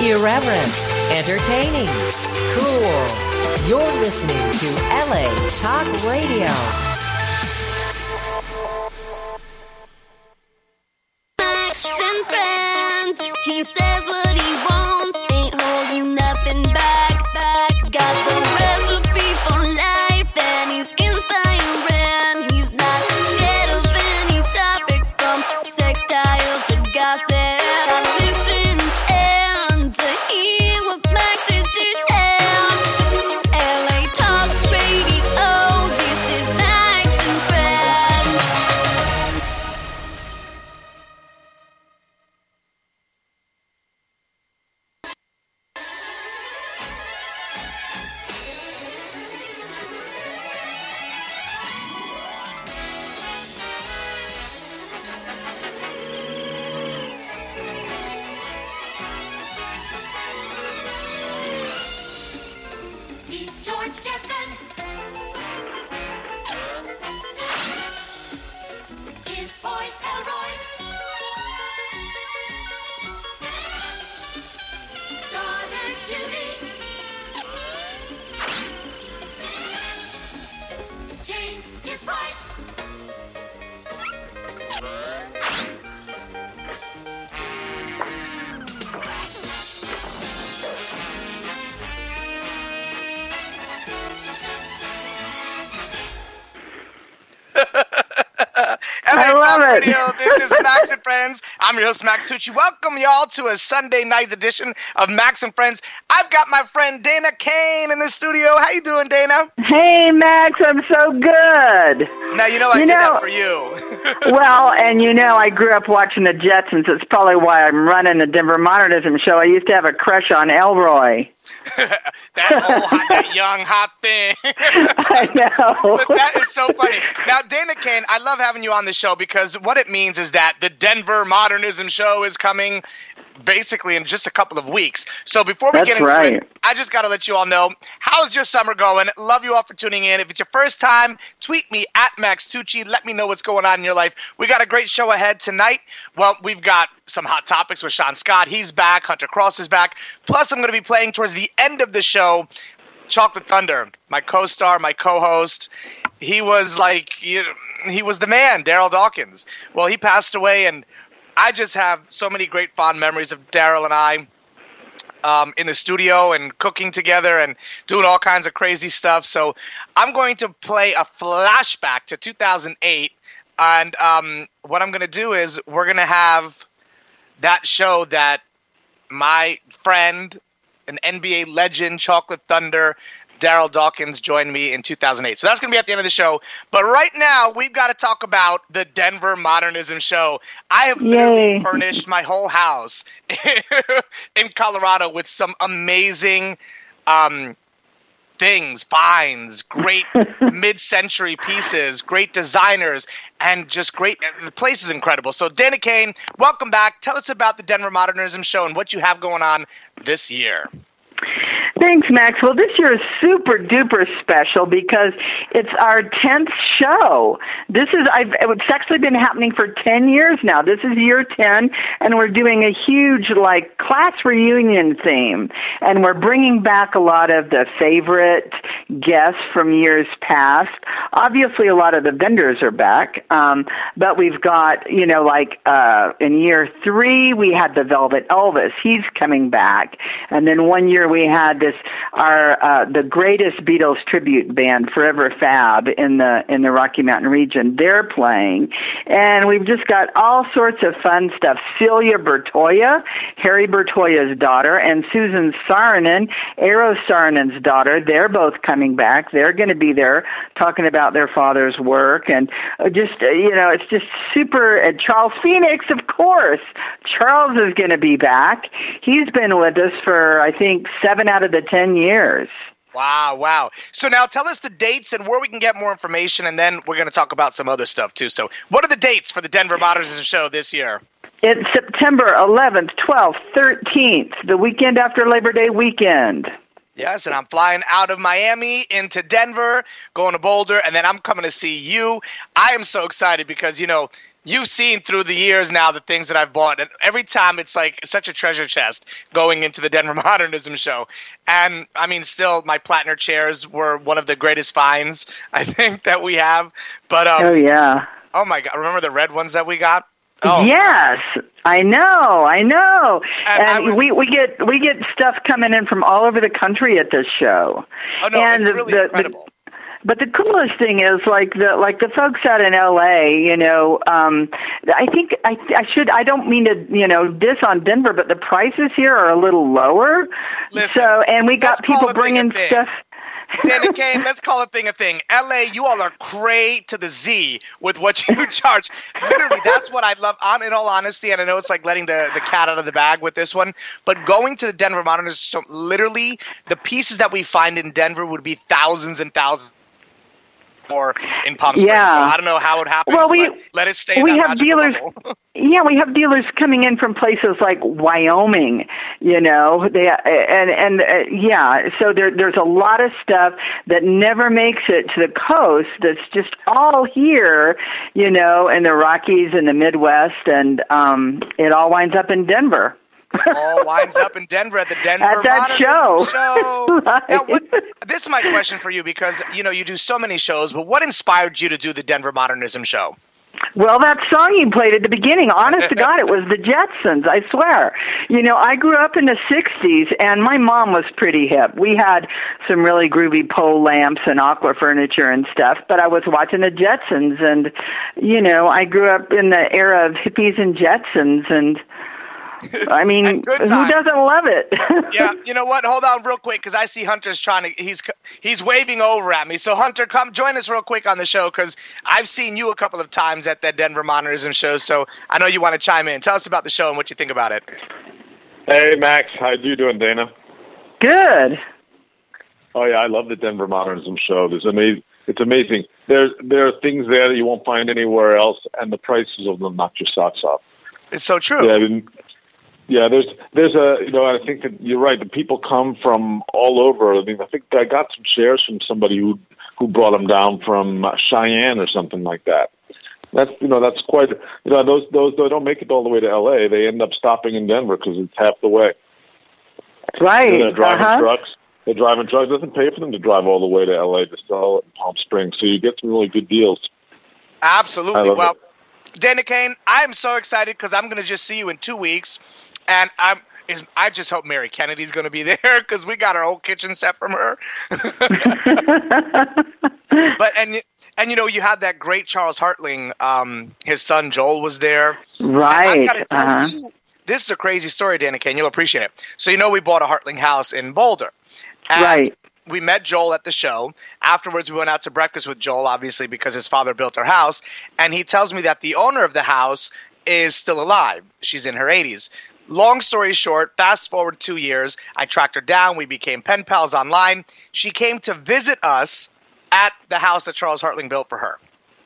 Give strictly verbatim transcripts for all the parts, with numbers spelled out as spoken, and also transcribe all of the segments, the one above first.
Irreverent, entertaining, cool. You're listening to L A Talk Radio. Max and friends, he says what he wants, ain't holding nothing back, back. Got the recipe for life, and he's inspiring. He's not scared of any topic, from sextile to gossip. Listen and to hear what Max is to share. L A Talk Radio, this is Max and Friends. Meet George Jetson. His boy Elroy. Daughter Judy. Jane is right. I love it. Radio. This is Max and Friends. I'm your host, Max Tucci. Welcome, y'all, to a Sunday night edition of Max and Friends. I've got my friend Dana Kane in the studio. How you doing, Dana? Hey, Max, I'm so good. Now, you know I You did know- that for you. Well, and you know, I grew up watching the Jetsons. It's probably why I'm running the Denver Modernism show. I used to have a crush on Elroy. that old, hot, that young, hot thing. I know. But that is so funny. Now, Dana Kane, I love having you on the show because what it means is that the Denver Modernism show is coming basically in just a couple of weeks. So before we That's get into right. it, I just got to let you all know, how's your summer going? Love you all for tuning in. If it's your first time, tweet me at Max Tucci. Let me know what's going on in your life. We got a great show ahead tonight. Well, we've got some hot topics with Sean Scott. He's back. Hunter Cross is back. Plus, I'm going to be playing towards the end of the show Chocolate Thunder, my co-star, my co-host. He was like, you know, he was the man, Daryl Dawkins. Well, he passed away, and I just have so many great fond memories of Daryl and I um, in the studio and cooking together and doing all kinds of crazy stuff. So I'm going to play a flashback to two thousand eight, and um, what I'm going to do is we're going to have that show that my friend, an N B A legend, Chocolate Thunder, Daryl Dawkins joined me in two thousand eight. So that's going to be at the end of the show. But right now, we've got to talk about the Denver Modernism show. I have literally Yay. furnished my whole house in Colorado with some amazing um, things, finds, great mid-century pieces, great designers, and just great. The place is incredible. So, Dana Kane, welcome back. Tell us about the Denver Modernism show and what you have going on this year. Thanks, Max. Well, this year is super duper special because it's our tenth show. This is I've it's actually been happening for ten years now. This is year ten, and we're doing a huge like class reunion theme, and we're bringing back a lot of the favorite guests from years past. Obviously, a lot of the vendors are back, um, but we've got you know like uh, in year three we had the Velvet Elvis. He's coming back, and then one year we had this our uh, the greatest Beatles tribute band, Forever Fab, in the in the Rocky Mountain region. They're playing, and we've just got all sorts of fun stuff. Celia Bertoya, Harry Bertoya's daughter, and Susan Saarinen, Eero Saarinen's daughter. They're both coming back. They're going to be there talking about their father's work, and uh, just uh, you know, it's just super. And Charles Phoenix, of course. Charles is going to be back. He's been with us for I think seven out of the ten years. Wow, wow. So now tell us the dates and where we can get more information, and then we're going to talk about some other stuff, too. So what are the dates for the Denver Modernism show this year? It's September eleventh, twelfth, thirteenth, the weekend after Labor Day weekend. Yes, and I'm flying out of Miami into Denver, going to Boulder, and then I'm coming to see you. I am so excited because, you know, you've seen through the years now the things that I've bought, and every time it's like such a treasure chest going into the Denver Modernism show. And I mean, still, my Plattner chairs were one of the greatest finds I think that we have. But um, oh yeah. Oh my God! Remember the red ones that we got? Oh. Yes, I know, I know. And, and I was, we, we get we get stuff coming in from all over the country at this show. Oh no, and it's really the, incredible. The, but the coolest thing is like the like the folks out in L A. You know, um, I think I I should I don't mean to you know diss on Denver, but the prices here are a little lower. Listen, so and we got call people a bringing thing a thing. stuff. Danny Kane, let's call a thing a thing. L A, you all are cray to the Z with what you charge. Literally, that's what I love. On in all honesty, and I know it's like letting the, the cat out of the bag with this one, but going to the Denver Modernism, so literally, the pieces that we find in Denver would be thousands and thousands more in Palm Springs. Yeah. So I don't know how it happens. Well, we but let it stay. In we that have magical dealers. level. Yeah, we have dealers coming in from places like Wyoming, you know, they and and uh, yeah, so there there's a lot of stuff that never makes it to the coast that's just all here, you know, in the Rockies and the Midwest, and um it all winds up in Denver. All winds up in Denver at the Denver At that Modernism show. show. Right. Now, what, this is my question for you because, you know, you do so many shows, but what inspired you to do the Denver Modernism show? Well, that song you played at the beginning, honest to God, it was the Jetsons, I swear. You know, I grew up in the sixties, and my mom was pretty hip. We had some really groovy pole lamps and aqua furniture and stuff, but I was watching the Jetsons, and, you know, I grew up in the era of hippies and Jetsons, and I mean, who doesn't love it? Yeah, you know what? Hold on real quick because I see Hunter's trying to, he's he's waving over at me. So, Hunter, come join us real quick on the show because I've seen you a couple of times at that Denver Modernism show, so I know you want to chime in. Tell us about the show and what you think about it. Hey, Max. How you doing, Dana? Good. Oh, yeah, I love the Denver Modernism show. There's amazing. It's amazing. There's, there are things there that you won't find anywhere else, and the prices of them knock your socks off. It's so true. Yeah, I mean, Yeah, there's there's a you know I think that you're right. The people come from all over. I mean, I think I got some shares from somebody who who brought them down from Cheyenne or something like that. That's you know that's quite you know those those they don't make it all the way to L A. They end up stopping in Denver because it's half the way. Right. And they're driving uh-huh. trucks. They're driving trucks. It doesn't pay for them to drive all the way to L A to sell it in Palm Springs. So you get some really good deals. Absolutely. Well, it. Dana Kane, I'm so excited because I'm going to just see you in two weeks. And I'm is I just hope Mary Kennedy's going to be there because we got our whole kitchen set from her. But and and you know you had that great Charles Hartling. Um, his son Joel was there. Right. I gotta tell uh-huh. you, this is a crazy story, Dana Kane. You'll appreciate it. So you know we bought a Hartling house in Boulder. And right. We met Joel at the show. Afterwards, we went out to breakfast with Joel, obviously because his father built our house. And he tells me that the owner of the house is still alive. She's in her eighties. Long story short, fast forward two years, I tracked her down. We became pen pals online. She came to visit us at the house that Charles Hartling built for her.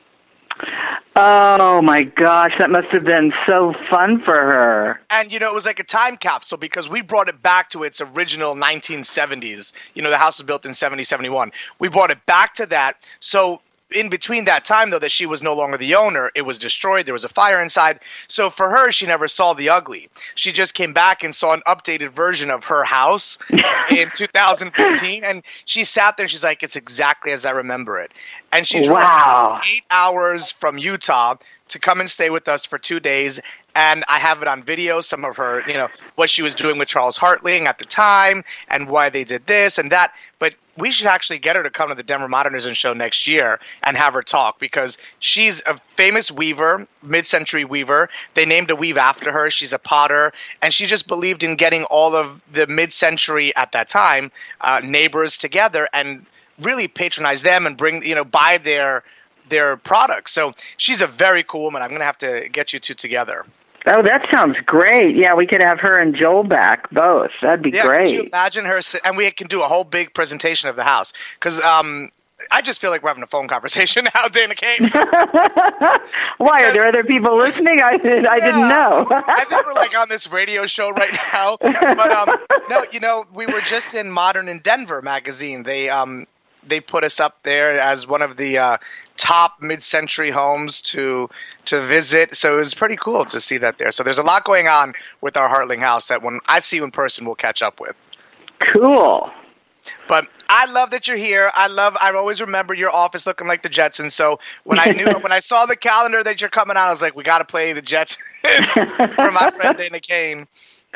Oh, my gosh. That must have been so fun for her. And, you know, it was like a time capsule because we brought it back to its original nineteen seventies. You know, the house was built in seventy, seventy-one. We brought it back to that. So in between that time, though, that she was no longer the owner, it was destroyed. There was a fire inside. So for her, she never saw the ugly. She just came back and saw an updated version of her house in two thousand fifteen. And she sat there and she's like, it's exactly as I remember it. And she drove wow. eight hours from Utah to come and stay with us for two days. And I have it on video, some of her, you know, what she was doing with Charles Hartling at the time and why they did this and that. But we should actually get her to come to the Denver Modernism show next year and have her talk because she's a famous weaver, mid-century weaver. They named a weave after her. She's a potter. And she just believed in getting all of the mid-century at that time uh, neighbors together and really patronize them and bring, you know, buy their their products. So she's a very cool woman. I'm going to have to get you two together. Oh, that sounds great. Yeah, we could have her and Joel back, both. That'd be yeah, great. Could you imagine her? And we can do a whole big presentation of the house. Because um, I just feel like we're having a phone conversation now, Dana Kane. Why? Are there other people listening? I, yeah, I didn't know. I think we're like on this radio show right now. But um, no, you know, we were just in Modern in Denver magazine. They um, they put us up there as one of the uh, top mid-century homes to to visit. So it was pretty cool to see that there. So there's a lot going on with our Hartling house that when I see you in person, we'll catch up with. Cool. But I love that you're here. I love. I always remember your office looking like the Jetsons. So when I knew, when I saw the calendar that you're coming out, I was like, we got to play the Jetsons for my friend Dana Kane.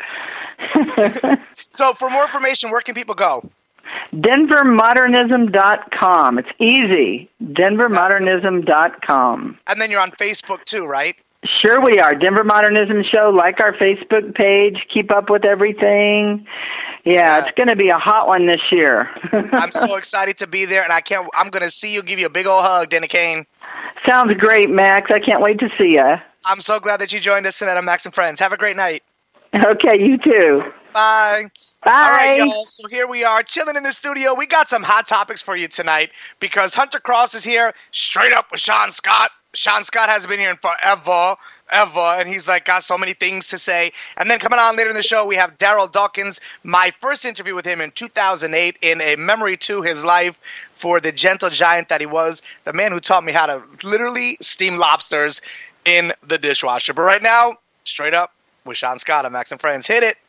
So for more information, where can people go? denver modernism dot com. It's easy. denver modernism dot com. And then you're on Facebook too, right? Sure we are. Denver Modernism Show. Like our Facebook page. Keep up with everything. Yeah, yeah. It's going to be a hot one this year. I'm so excited to be there, and I can't. I'm going to see you. Give you a big old hug, Dana Kane. Sounds great, Max. I can't wait to see you. I'm so glad that you joined us tonight on Max and Friends. Have a great night. Okay, you too. Bye. Bye. All right, y'all. So here we are, chilling in the studio. We got some hot topics for you tonight because Hunter Cross is here, straight up with Sean Scott. Sean Scott hasn't been here in forever, ever, and he's like got so many things to say. And then coming on later in the show, we have Daryl Dawkins. My first interview with him in two thousand eight in a memory to his life for the gentle giant that he was, the man who taught me how to literally steam lobsters in the dishwasher. But right now, straight up with Sean Scott on Max and Friends. Hit it.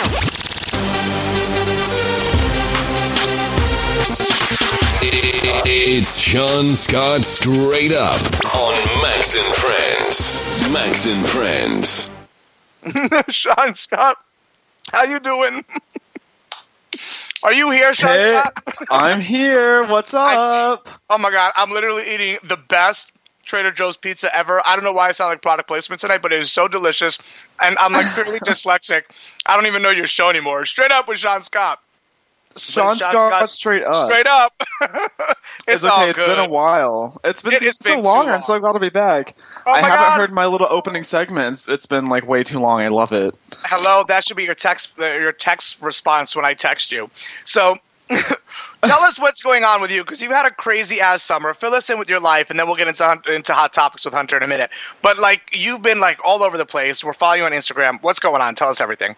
It's Sean Scott straight up on Max and Friends. Max and Friends. Sean Scott, how you doing? Are you here, Sean hey, Scott? I'm here. What's up? I, oh my God, I'm literally eating the best Trader Joe's pizza ever. I don't know why I sound like product placement tonight, but it is so delicious. And I'm like clearly dyslexic. I don't even know your show anymore. Straight up with Sean Scott. Sean, Sean Scott, Scott, straight up. Straight up. it's, it's okay. It's been a while. It's been, it it's been so long. long. I'm so glad to be back. Oh I my haven't God. heard my little opening segments. It's been like way too long. I love it. Hello. That should be your text. Uh, your text response when I text you. So. Tell us what's going on with you, because you've had a crazy-ass summer. Fill us in with your life, and then we'll get into into hot topics with Hunter in a minute. But, like, you've been, like, all over the place. We're following you on Instagram. What's going on? Tell us everything.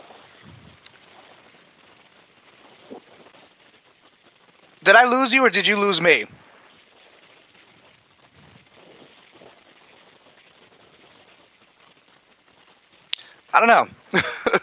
Did I lose you, or did you lose me? I don't know.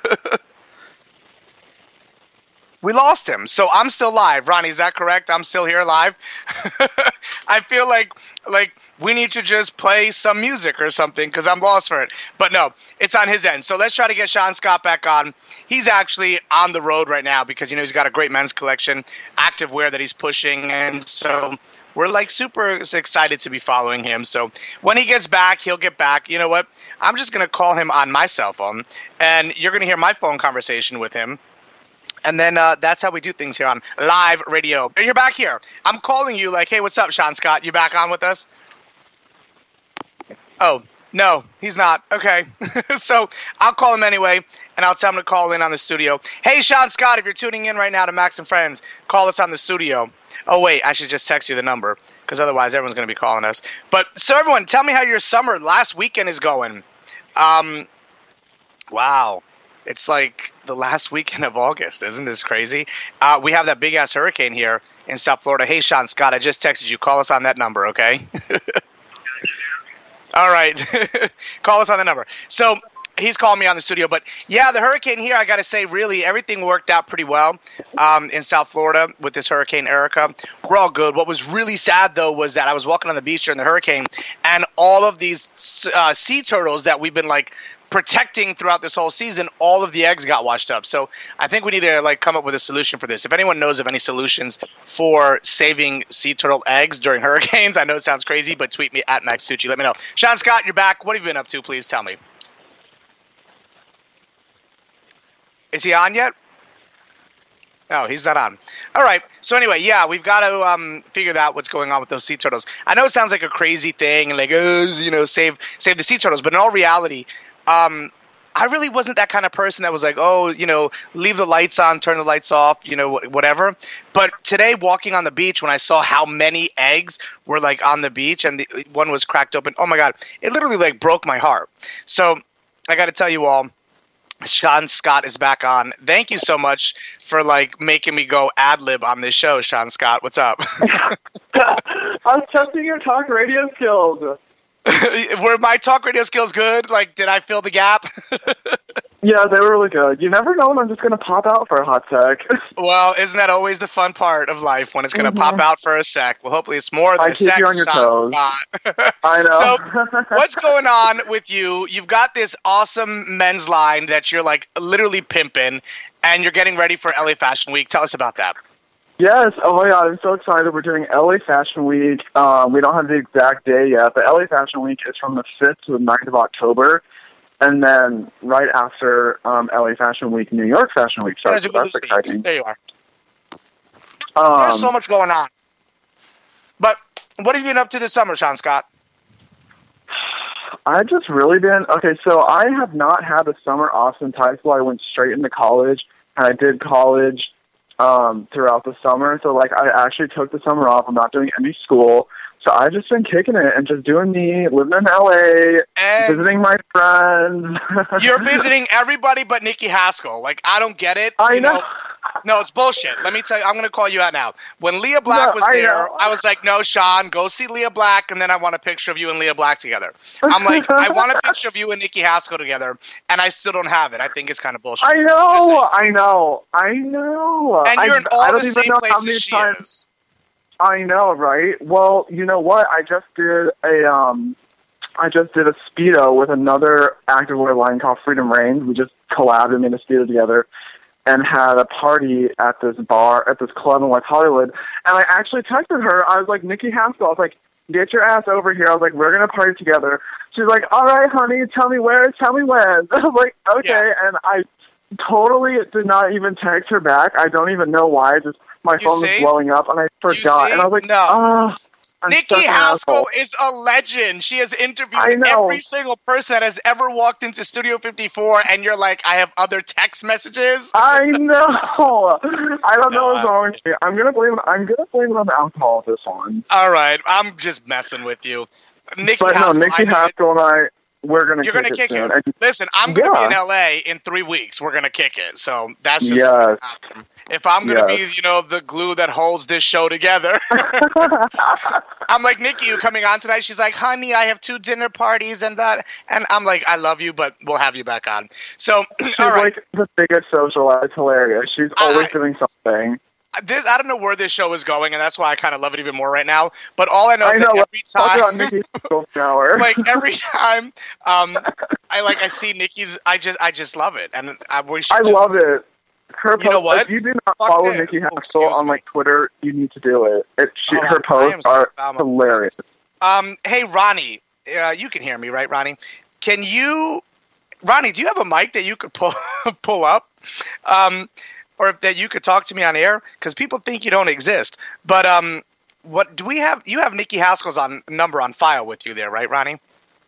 We lost him, so I'm still live. Ronnie, is that correct? I'm still here live? I feel like like we need to just play some music or something because I'm lost for it. But no, it's on his end. So let's try to get Sean Scott back on. He's actually on the road right now because, you know, he's got a great men's collection, activewear that he's pushing, and so we're like super excited to be following him. So when he gets back, he'll get back. You know what? I'm just going to call him on my cell phone, and you're going to hear my phone conversation with him. And then uh, that's how we do things here on live radio. You're back here. I'm calling you like, hey, what's up, Sean Scott? You back on with us? Oh, no, he's not. Okay. So I'll call him anyway, and I'll tell him to call in on the studio. Hey, Sean Scott, if you're tuning in right now to Max and Friends, call us on the studio. Oh, wait, I should just text you the number, because otherwise everyone's going to be calling us. But, so everyone, tell me how your summer last weekend is going. Um, wow. It's like the last weekend of August. Isn't this crazy? Uh, we have that big-ass hurricane here in South Florida. Hey, Sean Scott, I just texted you. Call us on that number, okay? All right. Call us on the number. So he's calling me on the studio. But, yeah, the hurricane here, I got to say, really, everything worked out pretty well um, in South Florida with this Hurricane Erica. We're all good. What was really sad, though, was that I was walking on the beach during the hurricane, and all of these uh, sea turtles that we've been, like, protecting throughout this whole season, all of the eggs got washed up. So I think we need to like come up with a solution for this. If anyone knows of any solutions for saving sea turtle eggs during hurricanes, I know it sounds crazy, but tweet me at Max Tucci. Let me know. Sean Scott, you're back. What have you been up to? Please tell me. Is he on yet? No, he's not on. All right. So anyway, yeah, we've got to um, figure out what's going on with those sea turtles. I know it sounds like a crazy thing, and like, oh, you know, save save the sea turtles, but in all reality, Um, I really wasn't that kind of person that was like, oh, you know, leave the lights on, turn the lights off, you know, whatever. But today, walking on the beach, when I saw how many eggs were like on the beach and the, one was cracked open, oh my God, it literally like broke my heart. So I got to tell you all, Sean Scott is back on. Thank you so much for like making me go ad lib on this show, Sean Scott. What's up? I was testing your talk radio skills. Were my talk radio skills good? Like, did I fill the gap? Yeah, they were really good. You never know when I'm just going to pop out for a hot sec. Well, isn't that always the fun part of life when it's going to mm-hmm. pop out for a sec? Well, hopefully it's more than I a keep sec. you on your Sean toes. Scott. I know. So, what's going on with you? You've got this awesome men's line that you're like literally pimping, and you're getting ready for L A Fashion Week. Tell us about that. Yes. Oh my God, I'm so excited. We're doing L A Fashion Week. Um, we don't have the exact day yet, but L A Fashion Week is from the fifth to the ninth of October. And then right after um, L A Fashion Week, New York Fashion Week starts. So that's exciting. There you are. Um, There's so much going on. But what have you been up to this summer, Sean Scott? I've just really been, okay, so I have not had a summer off since high school. I went straight into college, and I did college um, throughout the summer. So, like, I actually took the summer off. I'm not doing any school. So I've just been kicking it and just doing me, living in L A, and visiting my friends. You're visiting everybody but Nikki Haskell. Like, I don't get it. I you know. know. No, it's bullshit. Let me tell you, I'm going to call you out now. When Leah Black No, was I there, know. I was like, no, Sean, go see Leah Black, and then I want a picture of you and Leah Black together. I'm like, I want a picture of you and Nikki Haskell together, and I still don't have it. I think it's kind of bullshit. I know, I know, I know. And you're I, in all I don't the even same know how many places she times. is. I know, right? Well, you know what? I just did a um, I just did a Speedo with another activewear line called Freedom Reigns. We just collabed and made a Speedo together, and had a party at this bar at this club in West Hollywood. And I actually texted her. I was like, Nikki Haskell. I was like, get your ass over here. I was like, we're gonna party together. She's like, all right, honey. Tell me where. Tell me when. I was like, okay. Yeah. And I totally did not even text her back. I don't even know why. Just my You phone see? was blowing up, and I forgot. see? And I was like, No. oh, I'm Nikki such an Haskell asshole. is a legend. She has I interviewed know. every single person that has ever walked into Studio fifty-four, and you're like, I have other text messages. I know. I don't know No, what's wrong with me. I'm gonna blame. I'm gonna blame it on the alcohol. This one. All right, I'm just messing with you. Nikki But Haskell, no, Nikki I know Haskell and I, we're gonna. You're kick gonna it kick soon. it. And- Listen, I'm gonna Yeah. be in L A in three weeks. We're gonna kick it. So that's just Yes. what's gonna happen. If I'm gonna Yes. be, you know, the glue that holds this show together, I'm like, Nikki, you coming on tonight? She's like, honey, I have two dinner parties and that, and I'm like, I love you, but we'll have you back on. So, She's all right. like the biggest socialite. It's hilarious. She's always I- doing something. This I don't know where this show is going, and that's why I kind of love it even more right now. But all I know I is know. that every Talk about time, Nikki Haskell shower. like every time, um, I like I see Nikki's, I just I just love it, and I wish. I just, love it. Her You know posts, what? If you do not Fuck follow it. Nikki Oh, Haskell excuse on me. like Twitter, you need to do it. It she, Oh, I- her I am posts so are foul. hilarious. Um, hey Ronnie, uh, you can hear me, right, Ronnie? Can you, Ronnie? Do you have a mic that you could pull pull up, um, or if that you could talk to me on air? Because people think you don't exist. But um, what do we have? You have Nikki Haskell's on number on file with you there, right, Ronnie?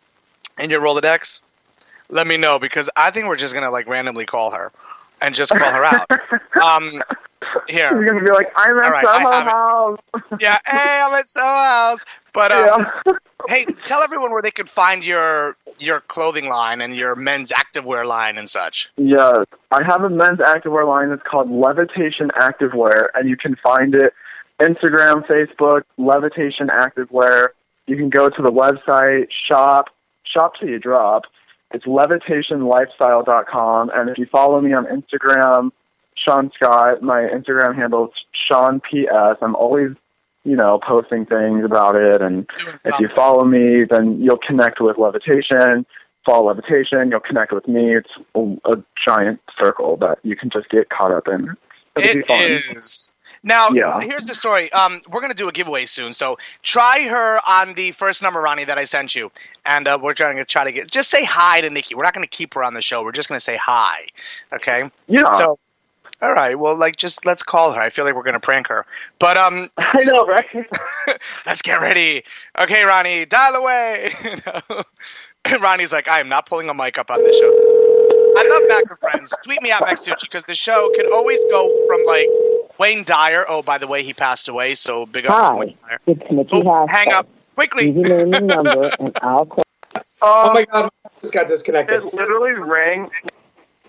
In your Rolodex. Let me know, because I think we're just gonna like randomly call her and just call her out. Um, here. She's gonna be like, I'm at All right, I Soho have it. House. Yeah, hey, I'm at Soho House. But um, Yeah. hey, tell everyone where they could find your your clothing line and your men's activewear line and such. Yes, I have a men's activewear line that's called Levitation Activewear, and you can find it Instagram, Facebook, Levitation Activewear. You can go to the website, shop, shop till you drop. It's levitation lifestyle dot com, and if you follow me on Instagram, Sean Scott, my Instagram handle is Sean P S. I'm always, you know, posting things about it, and Doing if something. you follow me, then you'll connect with Levitation. Follow Levitation, you'll connect with me. It's a, a giant circle that you can just get caught up in. It'll be It fun. is. Now, Yeah. here's the story. Um, we're going to do a giveaway soon, so try her on the first number, Ronnie, that I sent you, and uh, we're trying to try to get. Just say hi to Nikki. We're not going to keep her on the show. We're just going to say hi, okay? Yeah. So, all right. Well, like, just let's call her. I feel like we're going to prank her, but um, I know, right? let's get ready. Okay, Ronnie, dial away. You know? Ronnie's like, I am not pulling a mic up on this show today. I love Max and Friends. Tweet me at Max Tucci, because the show can always go from like Wayne Dyer. Oh, by the way, he passed away, so big up to Hi, Wayne Dyer. it's Nikki Oh, Haskell. hang up quickly. Leave your name and number, and I'll call. Oh my God, just got disconnected. It literally rang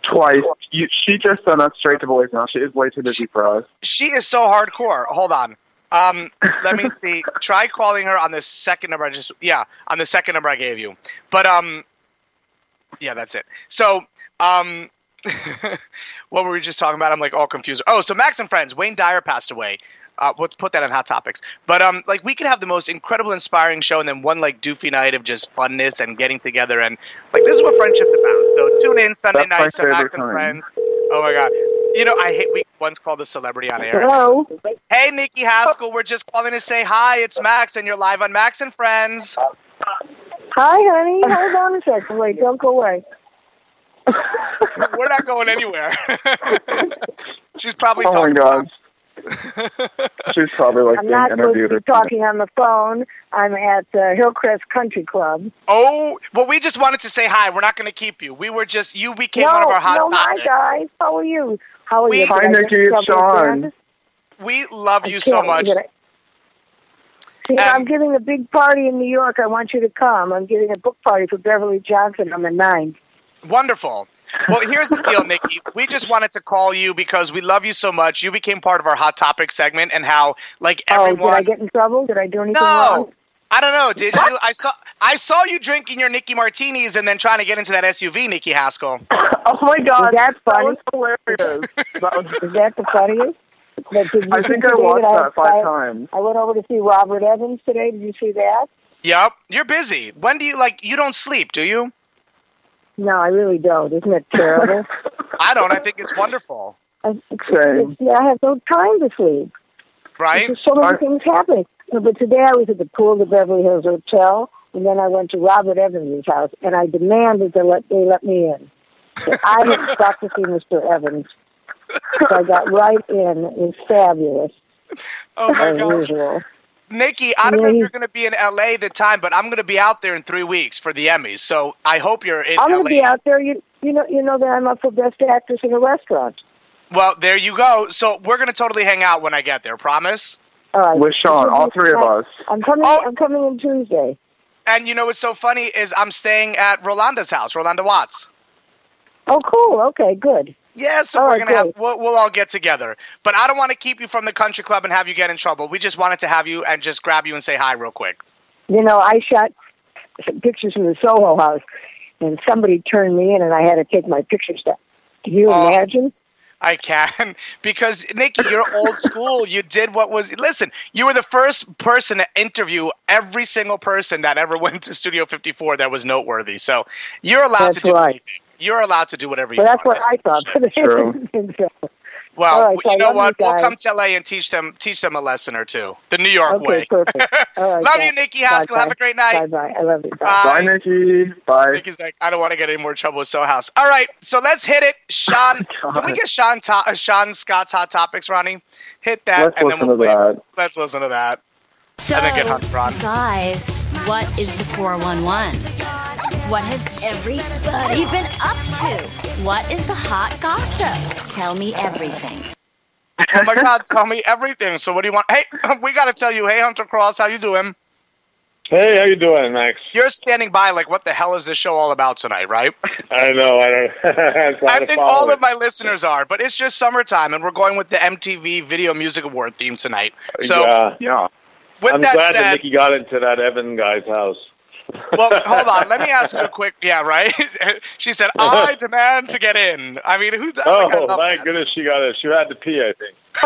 Twice. You, she just sent us straight to voicemail. She is way too busy for us. She is so hardcore. Hold on. Um, let me see. Try calling her on the second number I just, yeah, on the second number I gave you. But, um, yeah, that's it. So, um, what were we just talking about? I'm like all confused. Oh, so Max and Friends, Wayne Dyer passed away. Uh, we'll put that on Hot Topics. But, um, like, we could have the most incredible, inspiring show and then one, like, doofy night of just funness and getting together. And, like, this is what friendship's about. So tune in Sunday That's night to Max time. and Friends. Oh, my God. You know, I hate we once called a celebrity on air. Hello. Hey, Nikki Haskell. We're just calling to say hi. It's Max, and you're live on Max and Friends. Hi, honey. Hold on a second. Wait, don't go away. We're not going anywhere. She's probably Oh, my talking. God. She's probably, like, I'm being not supposed interviewed. to be talking on the phone. I'm at uh, Hillcrest Country Club. Oh, well, we just wanted to say hi. We're not going to keep you. We were just, you became no, one of our hot no, topics. hi, guys. How are you? How are We- you? Hi, Did I Nikki. get in It's trouble Sean. again? We love you I so can't much. get it. See, And- I'm giving a big party in New York. I want you to come. I'm giving a book party for Beverly Johnson on the ninth. Wonderful. Well, here's the deal, Nikki. We just wanted to call you because we love you so much. You became part of our Hot Topic segment and how, like, everyone... Oh, did I get in trouble? Did I do anything No. wrong? I don't know. Did you? I saw I saw you drinking your Nikki martinis and then trying to get into that S U V, Nikki Haskell. Oh, my God. Is that funny? That was hilarious. That was, Is that the funniest? But did you I see think I today watched that that five I, times. I went over to see Robert Evans today. Did you see that? Yep. You're busy. When do you, like, you don't sleep, do you? No, I really don't. Isn't it terrible? I don't. I think it's wonderful. I, it's, Same. it's, I have no time to sleep. Right? There's so many I- things happening. No, but today I was at the pool of the Beverly Hills Hotel, and then I went to Robert Evans' house, and I demanded that let, they let me in. And I had got to see Mister Evans. So I got right in. It was fabulous. Oh, my As gosh. usual. Nikki, I don't know Yeah, if you- you're going to be in L A the time, but I'm going to be out there in three weeks for the Emmys. So I hope you're in I'm L A. going to be out there. You, you know, you know that I'm up for Best Actress in a Restaurant. Well, there you go. So we're going to totally hang out when I get there. Promise? All right. With Sean, all three of us. I'm coming. Oh. I'm coming in Tuesday. And you know what's so funny is I'm staying at Rolanda's house, Rolanda Watts. Oh, cool. Okay, good. Yeah, so All we're right, gonna have great. we'll, we'll all get together. But I don't want to keep you from the country club and have you get in trouble. We just wanted to have you and just grab you and say hi real quick. You know, I shot some pictures from the Soho House, and somebody turned me in, and I had to take my pictures down. Can you Oh. imagine? I can because Nikki, you're old school. You did what was listen. You were the first person to interview every single person that ever went to Studio fifty-four that was noteworthy. So you're allowed That's to do right. anything. You're allowed to do whatever you Well, that's want. what I thought. the But shit. I True. didn't think so. Well, All right, so you I know love what? you We'll guys. come to L A and teach them teach them a lesson or two. The New York Okay, way. perfect. All right, Love bye. you, Nikki Haskell. Bye, Have a great night. Bye bye. I love you. Bye. Bye. Bye, Nikki. Bye. Nikki's like, I don't want to get any more trouble with Soho House. All right, so let's hit it. Sean, Oh, can we get Sean to- uh, Sean Scott's Hot Topics, Ronnie? Hit that, Let's and then listen we'll to play. that. Let's listen to that. So, And then get Hunter on. guys, what is the four one one? What has everybody been up to? What is the hot gossip? Tell me everything. Oh my God, tell me everything. So what do you want? Hey, we got to tell you. Hey, Hunter Cross, how you doing? Hey, how you doing, Max? You're standing by like, what the hell is this show all about tonight, right? I know, I don't. It's hard I to think follow all it. of my listeners are, but it's just summertime, and we're going with the M T V Video Music Award theme tonight. So yeah, Yeah. with I'm that glad said, that Nikki got into that Evan guy's house. well, hold on. Let me ask you a quick. Yeah, right. She said, "I demand to get in." I mean, who? Oh, like, I love thank that. goodness she got it. She had to pee, I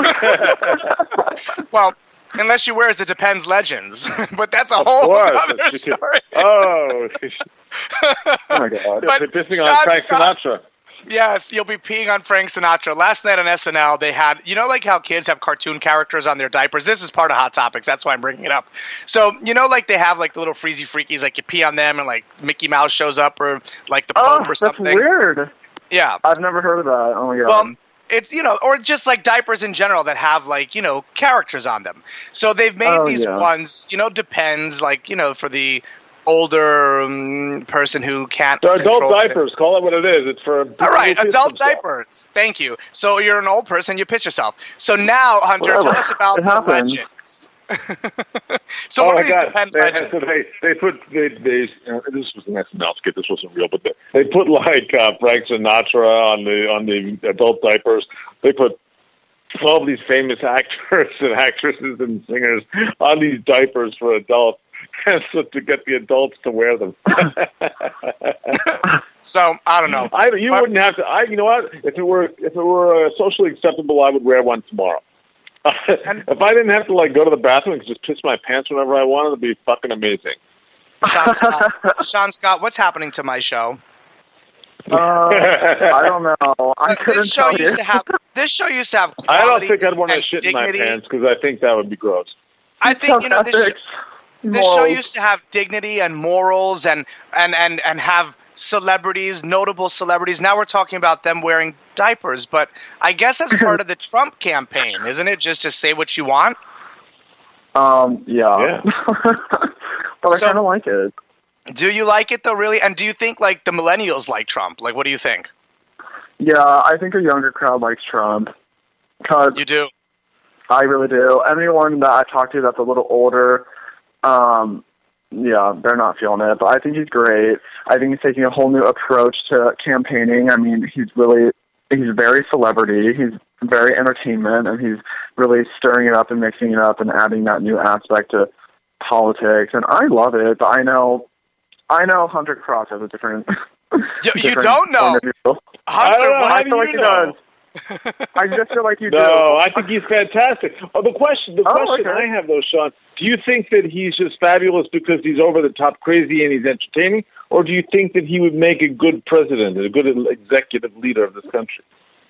think. Well, unless she wears the Depends Legends, but that's a Of whole course. other She could- story. Oh, Oh my God. But they're pissing Sean on Frank Scott- Sinatra. Yes, you'll be peeing on Frank Sinatra. Last night on S N L, they had, you know, like how kids have cartoon characters on their diapers? This is part of Hot Topics. That's why I'm bringing it up. So, you know, like they have like the little freezy freakies, like you pee on them and like Mickey Mouse shows up or like the Oh, Pope or that's something. weird. Yeah. I've never heard of that. Oh my God. Well, it's, you know, or just like diapers in general that have like, you know, characters on them. So they've made Oh, these yeah. ones, you know, Depends, like, you know, for the older um, person who can't They're adult control- diapers. Call it what it is. It's for All right, people who piss adult themselves. diapers. Thank you. So you're an old person, you piss yourself. So now, Hunter, Whatever. tell us about It the happens. legends. So oh what my are these God. depend They, legends? so they they put they they uh, this was an S N L skit. This wasn't real, but they, they put like uh, Frank Sinatra on the on the adult diapers. They put all these famous actors and actresses and singers on these diapers for adults, and so to get the adults to wear them. So I don't know. I you but, wouldn't have to. I you know what? If it were if it were uh, socially acceptable, I would wear one tomorrow. And, if I didn't have to like go to the bathroom and just piss my pants whenever I wanted, it'd be fucking amazing. Sean Scott, Sean Scott, what's happening to my show? Uh, I don't know. I Uh, couldn't this show tell used you. to have. This show used to have. I don't quality think I'd want to and shit dignity. in my pants because I think that would be gross. I think you know this. Ethics, This show morals. used to have dignity and morals and and and and have celebrities, notable celebrities. Now we're talking about them wearing diapers, but I guess as part of the Trump campaign, isn't it? Just to say what you want. Um, yeah. Yeah. But I So- kind of like it. Do you like it though, really? And do you think like the millennials like Trump? Like, what do you think? Yeah, I think a younger crowd likes Trump. Cause You do. I really do. Anyone that I talk to that's a little older, um, yeah, they're not feeling it. But I think he's great. I think he's taking a whole new approach to campaigning. I mean, he's really, he's very celebrity. He's very entertainment, and he's really stirring it up and mixing it up and adding that new aspect to politics. And I love it. But I know, I know Hunter Cross has a different. You, you different don't know. point of view. Hunter, I don't know. what- How I do feel you like he know? does. I just feel like you do. No, I think he's fantastic. Oh, the question, the Oh, question okay. I have though, Sean, do you think that he's just fabulous because he's over the top crazy and he's entertaining, or do you think that he would make a good president, a good executive leader of this country?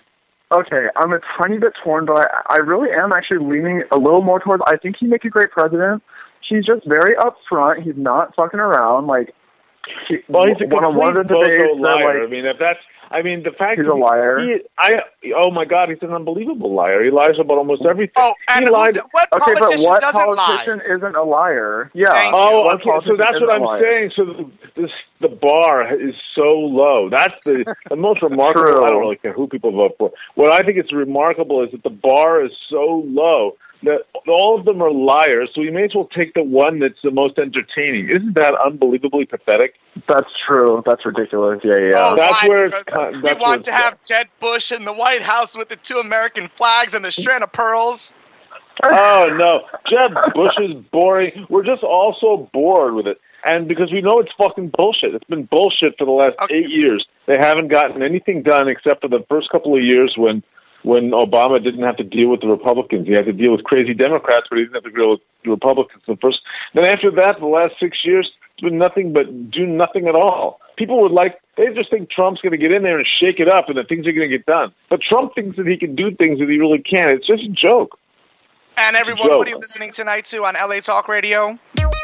Okay, I'm a tiny bit torn, but I, I really am actually leaning a little more towards. I think he'd make a great president. He's just very upfront. He's not fucking around. Like, he, Well, he's a one on one of the complete debates, bozo they're liar. like, I mean, if that's, I mean, the fact He's that a liar. He, I, oh my God, he's an unbelievable liar. He lies about almost everything. Oh, and he who lied. d- what okay, but politician what doesn't politician lie? isn't a liar? Yeah. Thank you. Oh, What okay. So politician that's what isn't a I'm liar? saying. So the, this, the bar is so low. That's the, the most remarkable. True. I don't really care who people vote for. What I think is remarkable is that the bar is so low that all of them are liars. So you may as well take the one that's the most entertaining. Isn't that unbelievably pathetic? That's true. That's ridiculous. Yeah, yeah. Oh, That's why? where it's Because kind- we that's where want it's to have Jeb Bush in the White House with the two American flags and the strand of pearls. Oh, no. Jeb Bush is boring. We're just all so bored with it. And because we know it's fucking bullshit. It's been bullshit for the last Okay. eight years. They haven't gotten anything done except for the first couple of years when when Obama didn't have to deal with the Republicans. He had to deal with crazy Democrats, but he didn't have to deal with the Republicans the first. Then after that, the last six years, it's been nothing but do nothing at all. People would like, they just think Trump's going to get in there and shake it up and that things are going to get done. But Trump thinks that he can do things that he really can't. It's just a joke. And everyone, Joke. what are you listening tonight to on L A Talk Radio?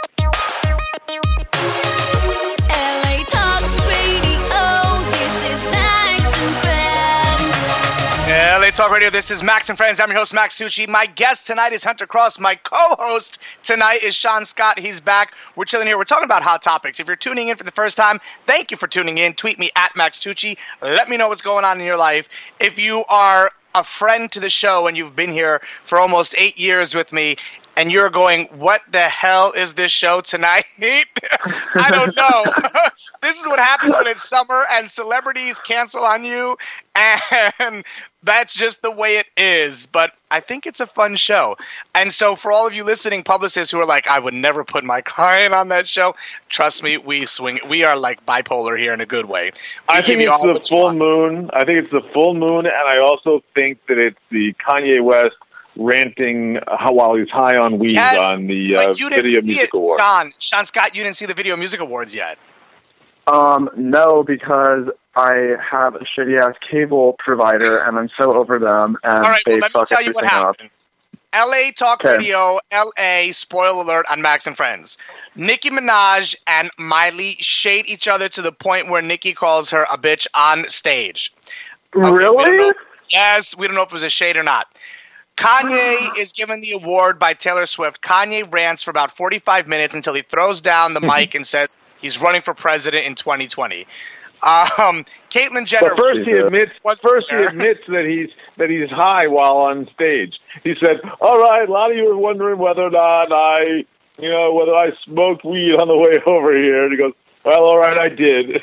L A Talk Radio, this is Max and Friends. L A Talk Radio, this is Max and Friends. I'm your host, Max Tucci. My guest tonight is Hunter Cross. My co-host tonight is Sean Scott. He's back. We're chilling here. We're talking about hot topics. If you're tuning in for the first time, thank you for tuning in. Tweet me at Max Tucci. Let me know what's going on in your life. If you are a friend to the show and you've been here for almost eight years with me, and you're going, what the hell is this show tonight? I don't know. This is what happens when it's summer and celebrities cancel on you, and that's just the way it is. But I think it's a fun show. And so for all of you listening publicists who are like, I would never put my client on that show, trust me, we swing. We are like bipolar here in a good way. We I give think you it's all the what you full want. moon. I think it's the full moon, and I also think that it's the Kanye West ranting uh, while he's high on weed Yes, on the uh, but you didn't Video see Music it, Award. Sean. Sean Scott, you didn't see the Video Music Awards yet. Um, no, because I have a shitty ass cable provider, and I'm so over them, and All right, they well, let me fuck tell you what everything up. happens. L A Talk Okay. Radio, L A, spoiler alert on Max and Friends. Nicki Minaj and Miley shade each other to the point where Nicki calls her a bitch on stage. Okay, we don't Really? know- yes, we don't know if it was a shade or not. Kanye is given the award by Taylor Swift. Kanye rants for about forty-five minutes until he throws down the mic and says he's running for president in twenty twenty. Um, Caitlyn Jenner. But first he admits. First he admits that he's that he's high while on stage. He said, "All right, a lot of you are wondering whether or not I, you know, whether I smoked weed on the way over here." And he goes, "Well, all right, I did."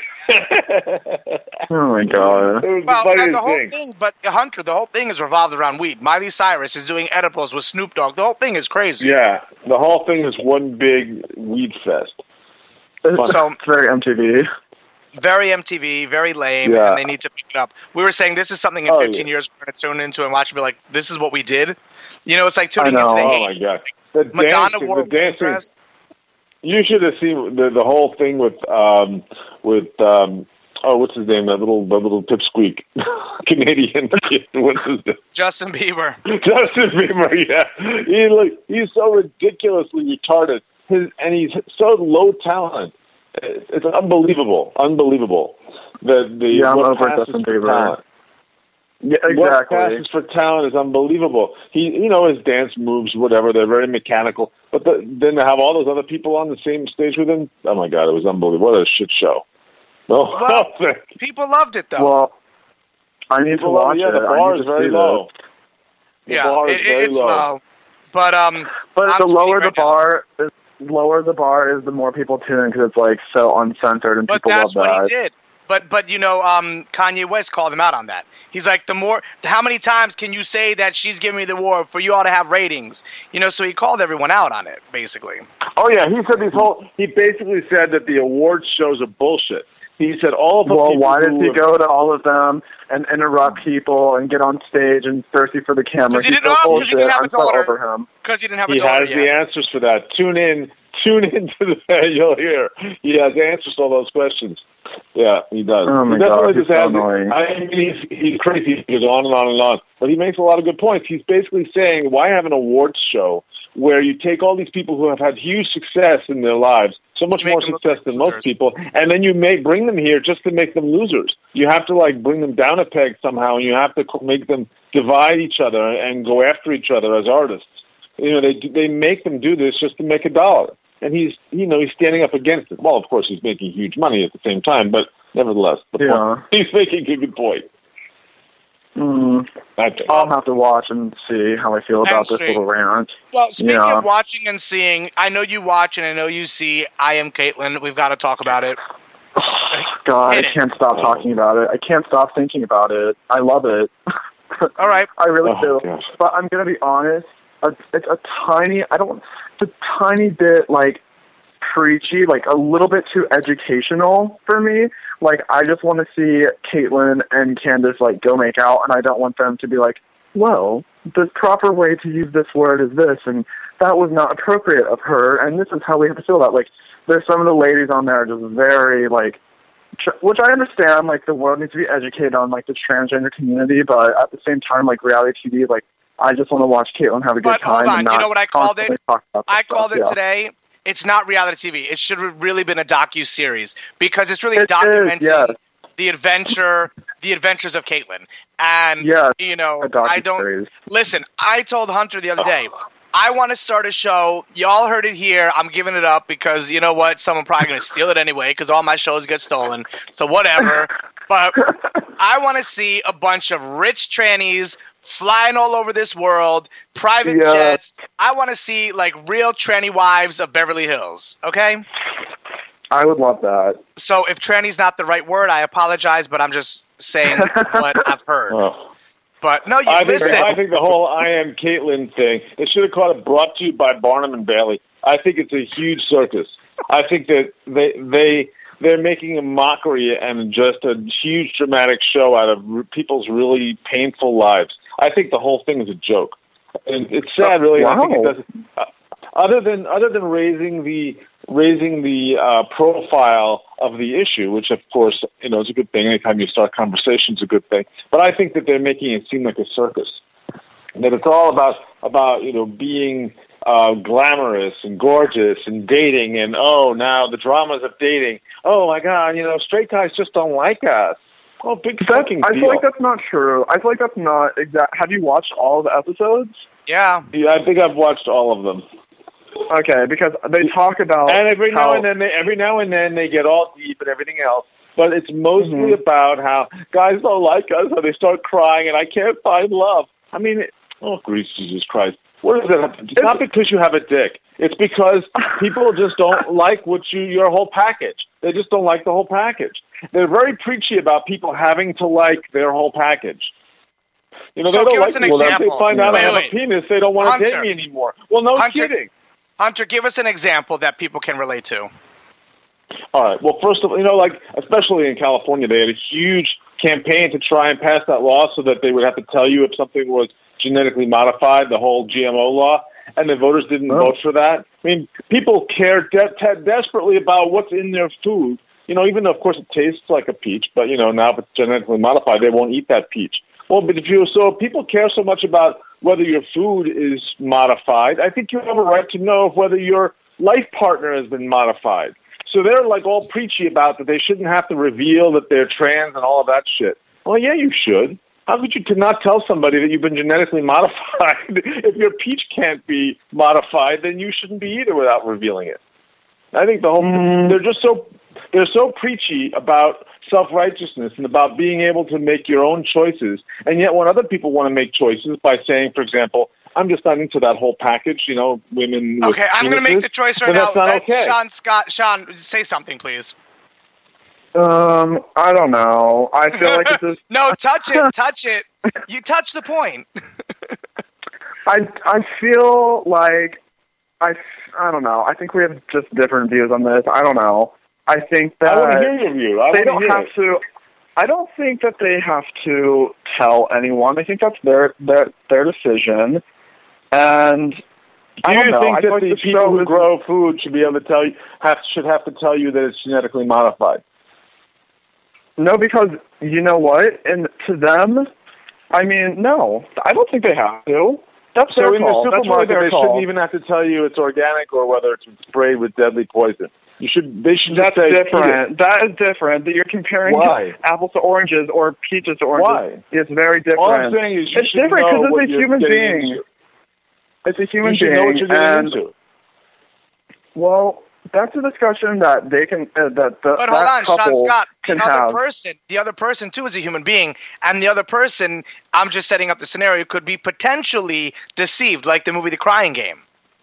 Oh my god! Well, and the whole thing. thing, but Hunter, the whole thing is revolved around weed. Miley Cyrus is doing edibles with Snoop Dogg. The whole thing is crazy. Yeah, the whole thing is one big weed fest. It's so very M T V. Very M T V, very lame, yeah. and they need to pick it up. We were saying this is something in oh, fifteen yeah. years we're going to tune into and watch and be like, this is what we did. You know, it's like tuning I know. into the oh eighties. my god, the Madonna dancing, wore the dancing. dress. You should have seen the the whole thing with um with um oh what's his name, that little that little pipsqueak Canadian kid. What's his name? Justin Bieber. Justin Bieber, yeah. He like he's so ridiculously retarded. His and he's so low talent. It's unbelievable, unbelievable. The the yeah, I'm what over passes Justin for Bieber. talent. Yeah, exactly. What passes for talent is unbelievable. He, you know, his dance moves, whatever, they're very mechanical. But the, then to have all those other people on the same stage with him, oh my god, it was unbelievable. What a shit show. No, well, people loved it though. Well, I need people to watch yeah, it. The bar is very low. The yeah, it, it's low. low. But um, but I'm the lower the right bar, the lower the bar is, the more people tune in because it's like so uncensored and but people love that. But that's what he did. But but you know, um, Kanye West called him out on that. He's like, the more, how many times can you say that she's giving me the award for you all to have ratings? You know, so he called everyone out on it, basically. Oh yeah, he said these whole. He basically said that the awards shows are bullshit. He said all of the well, people why does he have, go to all of them and interrupt people and get on stage and thirsty for the camera? Because he, so he didn't have a daughter. Over him. Because he didn't have a he daughter. He has yet. the answers for that. Tune in. Tune into the. You'll hear. He has answers to all those questions. Yeah, he does. Oh my he definitely God, just he's has so annoying. I mean, he's, he's crazy. He goes on and on and on. But he makes a lot of good points. He's basically saying, why have an awards show where you take all these people who have had huge success in their lives, so much more success than most people, and then you may bring them here just to make them losers. You have to, like, bring them down a peg somehow, and you have to make them divide each other and go after each other as artists. You know, they they make them do this just to make a dollar. And he's, you know, he's standing up against it. Well, of course, he's making huge money at the same time, but nevertheless, the yeah. point, he's making a good point. Mm. I'll have to watch and see how I feel about this little rant. Well, speaking yeah. of watching and seeing, I know you watch and I know you see I Am Caitlyn. We've got to talk about it. God, I can't stop talking about it. I can't stop thinking about it. I love it. All right. I really oh, do. Gosh. But I'm going to be honest. It's a tiny, I don't, it's a tiny bit, like, preachy, like, a little bit too educational for me. Like, I just want to see Caitlyn and Candace, like, go make out, and I don't want them to be like, well, the proper way to use this word is this, and that was not appropriate of her, and this is how we have to feel about it. Like, there's some of the ladies on there just very, like, tr- which I understand, like, the world needs to be educated on, like, the transgender community, but at the same time, like, reality T V, like, I just want to watch Caitlyn have a good but time. hold on, and not you know what I called it? I called stuff, it yeah. today. It's not reality T V. It should have really been a docu-series because it's really It documenting is, yes. the adventure, the adventures of Caitlyn. And, yes, you know, a I don't... docu-series. Listen, I told Hunter the other day, I want to start a show. Y'all heard it here. I'm giving it up because, you know what, someone probably going to steal it anyway because all my shows get stolen. So whatever. But I want to see a bunch of rich trannies flying all over this world, private yeah. jets. I want to see, like, real tranny wives of Beverly Hills, okay? I would love that. So if tranny's not the right word, I apologize, but I'm just saying what I've heard. Oh. But, no, you I listen. think, I think the whole I Am Caitlyn thing, they should have called it Brought to You by Barnum and Bailey. I think it's a huge circus. I think that they... they They're making a mockery and just a huge dramatic show out of r- people's really painful lives. I think the whole thing is a joke, and it's sad, really. Wow. I think it doesn't. Uh, other than other than raising the raising the uh, profile of the issue, which of course you know is a good thing. Anytime you start conversations, a good thing. But I think that they're making it seem like a circus. That it's all about about you know being. Uh, glamorous and gorgeous and dating and oh now the dramas of dating. Oh my God, you know straight guys just don't like us. Oh, big That's, fucking I deal. feel like that's not true. I feel like that's not exact. Have you watched all the episodes? Yeah. Yeah, I think I've watched all of them. Okay, because they talk about and every how, now and then they every now and then they get all deep and everything else. But it's mostly mm-hmm. about how guys don't like us, or they start crying, and I can't find love. I mean, oh, Jesus Christ. What is it? It's not because you have a dick. It's because people just don't like what you, your whole package. They just don't like the whole package. They're very preachy about people having to like their whole package. You know, so they don't give like us an me. Well, example. They find out wait, I have wait. a penis, they don't want to date me anymore. Well, no Hunter, kidding. Hunter, give us an example that people can relate to. All right. Well, first of all, you know, like, especially in California, they had a huge campaign to try and pass that law so that they would have to tell you if something was genetically modified, the whole G M O law, and the voters didn't oh. vote for that. I mean, people care de- de- desperately about what's in their food. You know, even though, of course, it tastes like a peach, but, you know, now if it's genetically modified, they won't eat that peach. Well, but if you so if people care so much about whether your food is modified, I think you have a right to know if whether your life partner has been modified. So they're like all preachy about that they shouldn't have to reveal that they're trans and all of that shit. Well, yeah, you should. How could you not tell somebody that you've been genetically modified? If your peach can't be modified, then you shouldn't be either without revealing it. I think the whole mm. they're just so they're so preachy about self-righteousness and about being able to make your own choices. And yet when other people want to make choices by saying, for example, I'm just not into that whole package, you know, women with Okay, I'm going to make the choice right now. That's not okay. Sean Scott, Sean, say something, please. Um, I don't know. I feel like it's just... No, touch it, touch it. You touch the point. I, I feel like... I, I don't know. I think we have just different views on this. I don't know. I think that... I want to hear your view. I they don't have it. to... I don't think that they have to tell anyone. I think that's their their, their decision. And do I you don't know. think I that like the the people who is, grow food should be able to tell you have should have to tell you that it's genetically modified? No, because you know what? And to them, I mean, no. I don't think they have to. That's so their in call. the That's supermarket, really their they call. shouldn't even have to tell you it's organic or whether it's sprayed with deadly poison. You should. They should That's just say different. That is different. That you're comparing Why? apples to oranges or peaches to oranges. Why? It's very different. All I'm saying is you it's should different know because what it's a you're human getting being. into. It's a human you should being. know what you're getting and, into. Well, that's a discussion that they can. Uh, that the But that hold on, Sean couple Scott. can The other have. person, the other person too, is a human being, and the other person, I'm just setting up the scenario, could be potentially deceived, like the movie The Crying Game.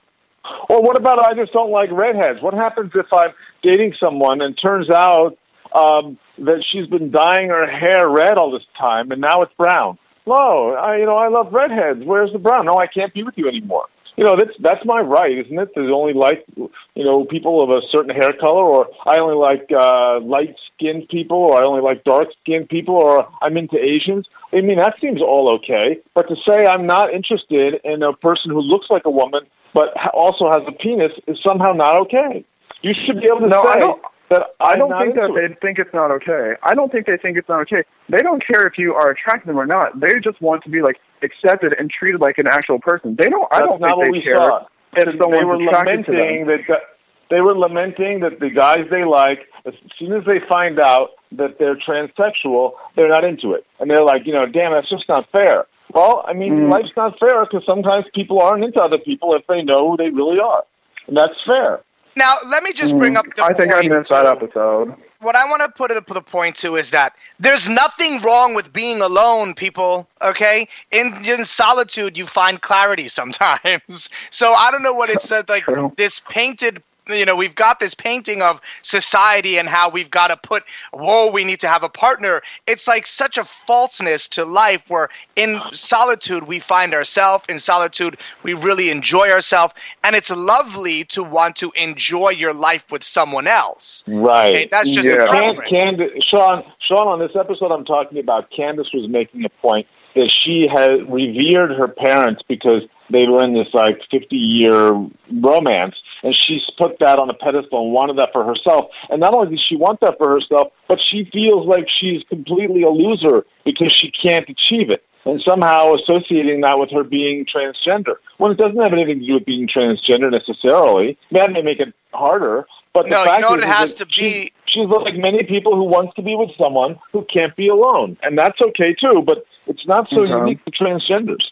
Or what about I just don't like redheads? What happens if I'm dating someone and turns out um, that she's been dyeing her hair red all this time and now it's brown? No, I, you know, I love redheads. Where's the brown? No, I can't be with you anymore. You know, that's that's my right, isn't it? There's only like, you know, people of a certain hair color, or I only like uh, light-skinned people, or I only like dark-skinned people, or I'm into Asians. I mean, that seems all okay. But to say I'm not interested in a person who looks like a woman but also has a penis is somehow not okay. You should be able to no, say I don't, that I I'm don't not think that into it. they think it's not okay. I don't think they think it's not okay. They don't care if you are attracted to them or not. They just want to be like accepted and treated like an actual person. They don't. That's I don't not think what they we care saw. if They someone's were attracted to them. lamenting that the, they were lamenting that the guys they like, as soon as they find out that they're transsexual, they're not into it, and they're like, you know, damn, that's just not fair. Well, I mean, Mm. life's not fair because sometimes people aren't into other people if they know who they really are, and that's fair. Now, let me just bring up the I think I point missed that too. episode. What I want to put it to the point to is that there's nothing wrong with being alone, people, okay? In, in solitude, you find clarity sometimes. So I don't know what it's that, like, True. this painted, you know, we've got this painting of society and how we've got to put, whoa, we need to have a partner. It's like such a falseness to life where in solitude we find ourselves. In solitude we really enjoy ourselves. And it's lovely to want to enjoy your life with someone else. Right. Okay, that's just Yeah. a Can, preference. Candace, Sean, Sean, on this episode I'm talking about, Candace was making a point that she had revered her parents because they were in this like fifty-year romance, and she's put that on a pedestal and wanted that for herself. And not only does she want that for herself, but she feels like she's completely a loser because she can't achieve it, and somehow associating that with her being transgender. When it doesn't have anything to do with being transgender necessarily. That may make it harder, but the No, fact you know what is, it is has that to she- be? She's like many people who wants to be with someone who can't be alone, and that's okay too. But it's not so Okay. unique to transgenders.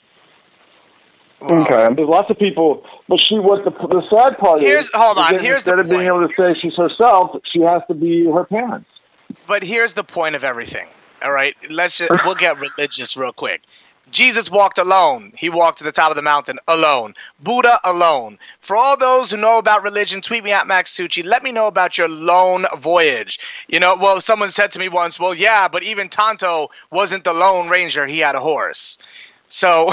Okay. There's lots of people, but she. What the the sad part Here's- is? hold is on, that here's the instead of being point. able to say she's herself, she has to be her parents. but here's the point of everything. All right, let's just, we'll get religious real quick. Jesus walked alone. He walked to the top of the mountain alone. Buddha alone. For all those who know about religion, tweet me at Max Tucci. Let me know about your lone voyage. You know, well, someone said to me once, well, yeah, but even Tonto wasn't the Lone Ranger. He had a horse. So.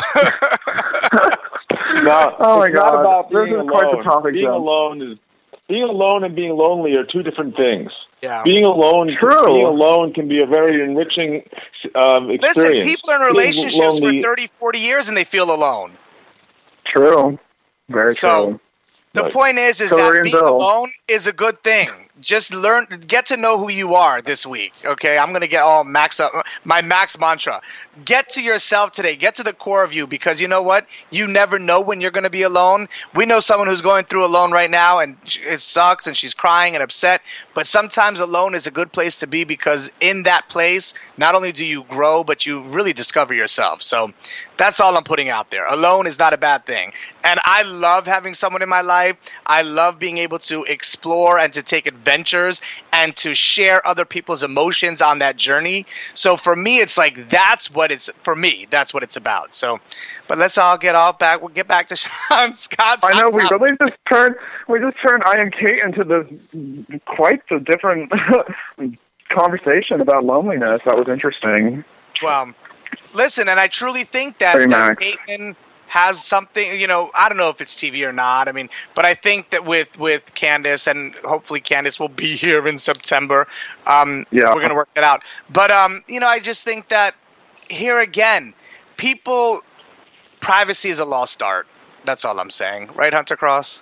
No, oh my it's God. not about This being is quite the alone. topic, being John. alone is being alone and being lonely are two different things. Yeah. Being alone, True. being alone can be a very enriching um, experience. Listen, people are in Being relationships lonely- for thirty, forty years and they feel alone. True. Very So, true. The Right. point is, is Hillary that and being Bill. alone is a good thing. Just learn, get to know who you are this week. Okay, I'm gonna get all max up my max mantra. Get to yourself today. Get to the core of you, because you know what? You never know when you're gonna be alone. We know someone who's going through alone right now, and it sucks, and she's crying and upset. But sometimes alone is a good place to be, because in that place, not only do you grow, but you really discover yourself. So that's all I'm putting out there. Alone is not a bad thing. And I love having someone in my life. I love being able to explore and to take adventures and to share other people's emotions on that journey. So for me, it's like, that's what it's, for me, that's what it's about. So, but let's all get off back. We'll get back to Sean Scott's. I know hot we topic. really just turned we just turned I and Kate into this quite a different conversation about loneliness. That was interesting. Well, listen, and I truly think that, Hey, that Max. Caitlyn has something, you know, I don't know if it's T V or not. I mean, but I think that with, with Candace, and hopefully Candace will be here in September, um, Yeah. we're going to work that out. But, um, you know, I just think that here again, people, privacy is a lost art. That's all I'm saying. Right, Hunter Cross?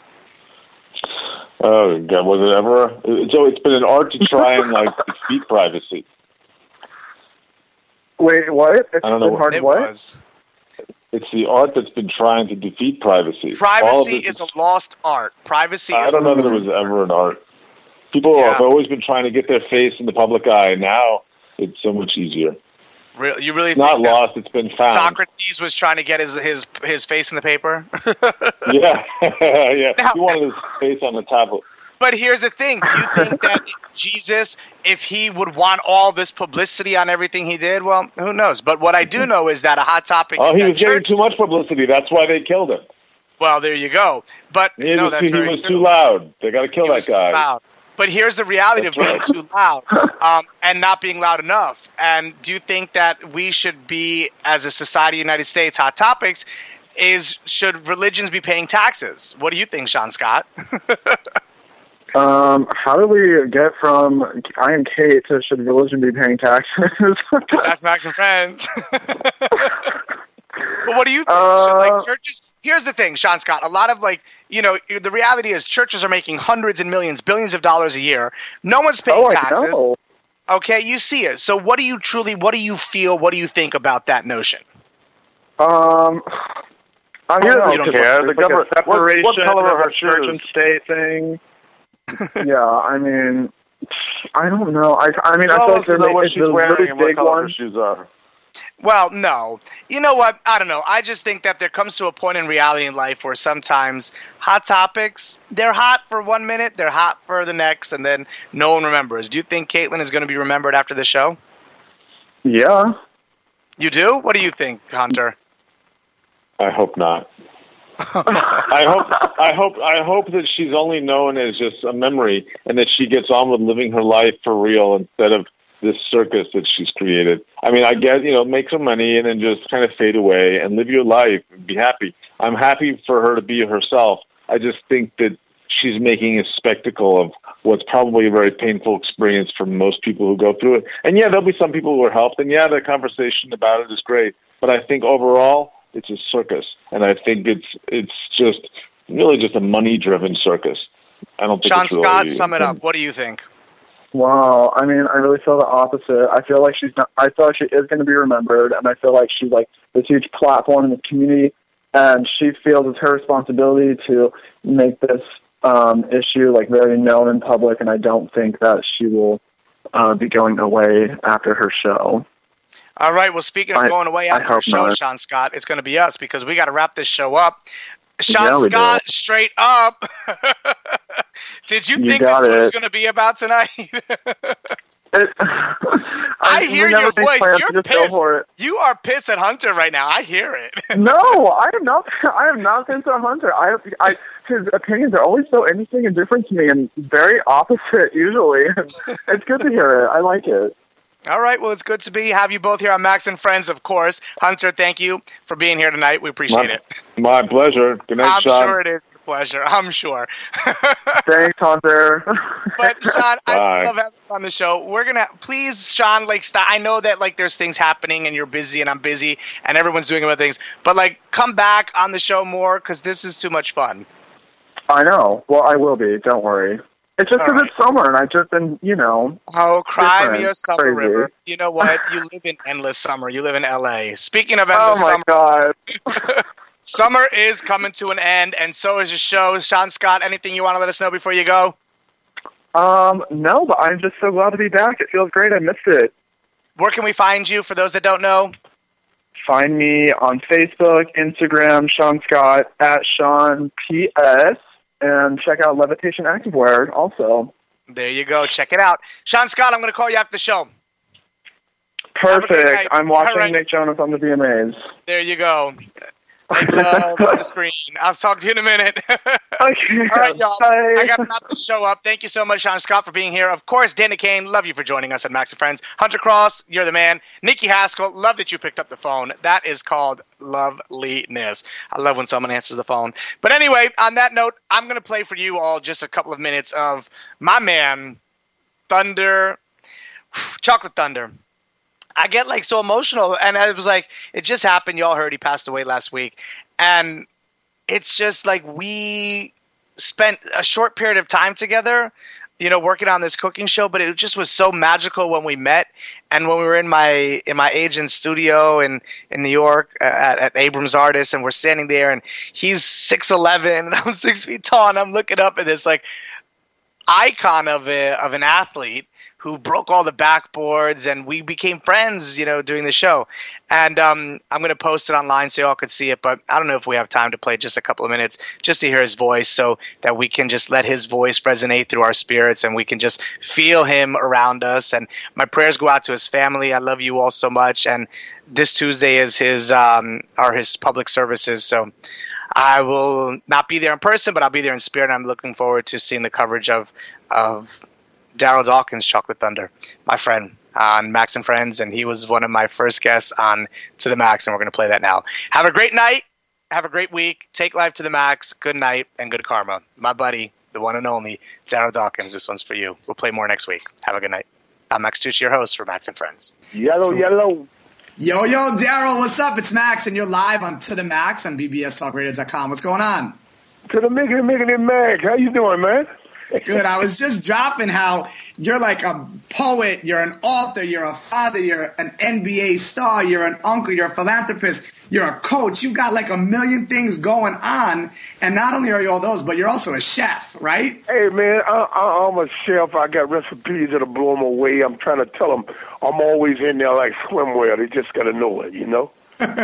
Oh God, was it ever? So it's been an art to try and like defeat privacy. Wait, what? It's I don't know been what- hard It what? was. It's the art that's been trying to defeat privacy. All of Privacy this is a lost art. Privacy I is don't a know that lost it was ever an art. People Yeah. have always been trying to get their face in the public eye. Now it's so much easier. Real- You really It's not think that lost. It's been found. Socrates was trying to get his his his face in the paper? Yeah, yeah. Now- He wanted his face on the tablet. But here's the thing. Do you think that Jesus, if he would want all this publicity on everything he did, well, who knows? But what I do know is that a hot topic Oh, is he that was getting church- too much publicity. That's why they killed him. Well, there you go. But He no, was, that's too, very he was true. too loud. They got to kill He that was too guy. loud. But here's the reality That's of being right. too loud um, and not being loud enough. And do you think that we should be, as a society, United States, hot topics, is should religions be paying taxes? What do you think, Sean Scott? Um, how do we get from I and Kate to should religion be paying taxes? That's Max and Friends. But what do you think? Uh, Should, like, churches? Here's the thing, Sean Scott. A lot of, like, you know, the reality is churches are making hundreds and millions, billions of dollars a year. No one's paying oh, I taxes. know. Okay, you see it. So what do you truly, what do you feel, what do you think about that notion? Um, I don't know. You don't It's care. like The a government- what- separation what color are of her church shoes? and state thing. Yeah, I mean, I don't know. I, I mean, I Tell feel us like they're know what making she's the wearing really and what big color her ones. shoes are. Well, no. You know what? I don't know. I just think that there comes to a point in reality in life where sometimes hot topics, they're hot for one minute, they're hot for the next, and then no one remembers. Do you think Caitlyn is going to be remembered after the show? Yeah. You do? What do you think, Hunter? I hope not. I hope I hope I hope that she's only known as just a memory, and that she gets on with living her life for real instead of this circus that she's created. I mean, I get, you know, make some money and then just kind of fade away and live your life and be happy. I'm happy for her to be herself. I just think that she's making a spectacle of what's probably a very painful experience for most people who go through it. And yeah, there'll be some people who are helped, and yeah, the conversation about it is great. But I think overall, it's a circus, and I think it's it's just really just a money-driven circus. I don't think Sean it's really, Scott, sum it up. What do you think? Wow, I mean, I really feel the opposite. I feel like she's not. I feel like she is going to be remembered, and I feel like she's like this huge platform in the community, and she feels it's her responsibility to make this um, issue like very known in public. And I don't think that she will uh, be going away after her show. All right. Well, speaking of I- going away I after the hope show, not. Sean Scott, it's going to be us because we got to wrap this show up. Sean Yeah, we do. Scott, straight up. Did you, You think this got was it. going to be about tonight? It, I, I hear your voice. Plans, You're just go for pissed. it. You are pissed at Hunter right now. I hear it. No, I am not. I am not pissed at Hunter. I, I, his opinions are always so interesting and different to me, and very opposite usually. It's good to hear it. I like it. All right. Well, it's good to be have you both here on Max and Friends, of course. Hunter, thank you for being here tonight. We appreciate my, it. My pleasure. Good night, I'm Sean. sure it is a pleasure. I'm sure. Thanks, Hunter. But Sean, I Bye. love having you on the show. We're gonna please, Sean. Like, stop. I know that like there's things happening and you're busy and I'm busy and everyone's doing other things. But like, come back on the show more because this is too much fun. I know. Well, I will be. Don't worry. It's just because right. it's summer and I've just been, you know. Oh, cry different. me a summer Crazy. river. You know what? You live in endless summer. You live in L A. Speaking of endless Oh my summer, God. summer is coming to an end, and so is the show. Sean Scott, anything you want to let us know before you go? Um, no, but I'm just so glad to be back. It feels great. I missed it. Where can we find you for those that don't know? Find me on Facebook, Instagram, Sean Scott, at Sean P S, and check out Levitation Activewear also. There you go. Check it out. Sean Scott, I'm going to call you after the show. Perfect. I'm watching right. Nick Jonas on the V M As. There you go. Make love on the screen. I'll talk to you in a minute. Okay. All right, y'all. Bye. I got to wrap the show up. Thank you so much, Sean Scott, for being here. Of course, Dana Kane, love you for joining us at Max and Friends. Hunter Cross, you're the man. Nikki Haskell, love that you picked up the phone. That is called loveliness. I love when someone answers the phone. But anyway, on that note, I'm going to play for you all just a couple of minutes of my man, Thunder, Chocolate Thunder. I get like so emotional, and I was like, it just happened. Y'all heard he passed away last week, and it's just like we spent a short period of time together, you know, working on this cooking show. But it just was so magical when we met, and when we were in my in my agent's studio in in New York uh, at, at Abrams Artists, and we're standing there, and he's six eleven, and I'm six feet tall, and I'm looking up at this like icon of a of an athlete who broke all the backboards, and we became friends, you know, doing the show. And um, I'm going to post it online so y'all could see it, but I don't know if we have time to play just a couple of minutes just to hear his voice so that we can just let his voice resonate through our spirits and we can just feel him around us. And my prayers go out to his family. I love you all so much. And this Tuesday is his um, are his public services, so I will not be there in person, but I'll be there in spirit. And I'm looking forward to seeing the coverage of of Daryl Dawkins, Chocolate Thunder, my friend on Max and Friends, and he was one of my first guests on To the Max, and we're going to play that now. Have a great night. Have a great week. Take life to the max. Good night and good karma. My buddy, the one and only Daryl Dawkins, this one's for you. We'll play more next week. Have a good night. I'm Max Tucci, your host for Max and Friends. Yellow, so, yellow. Yo, yo, Daryl, what's up? It's Max, and you're live on To the Max on B B S Talk Radio dot com. What's going on? To the Miggity Miggity Mag. How you doing, man? Good. I was just dropping how you're like a poet, you're an author, you're a father, you're an N B A star, you're an uncle, you're a philanthropist, you're a coach. You got like a million things going on, and not only are you all those, but you're also a chef, right? Hey, man, I, I, I'm a chef. I got recipes that'll blow them away. I'm trying to tell them I'm always in there like swimwear. They just got to know it, you know?